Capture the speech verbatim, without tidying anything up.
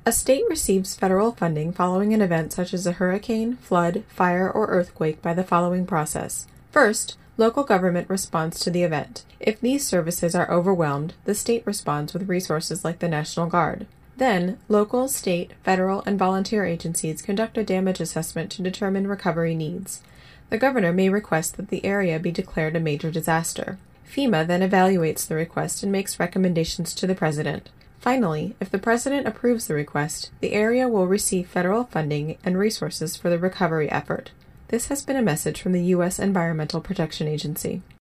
A state receives federal funding following an event such as a hurricane, flood, fire, or earthquake by the following process. First, local government responds to the event. If these services are overwhelmed, the state responds with resources like the National Guard. Then, local, state, federal, and volunteer agencies conduct a damage assessment to determine recovery needs. The governor may request that the area be declared a major disaster. FEMA then evaluates the request and makes recommendations to the president. Finally, if the president approves the request, the area will receive federal funding and resources for the recovery effort. This has been a message from the U S Environmental Protection Agency.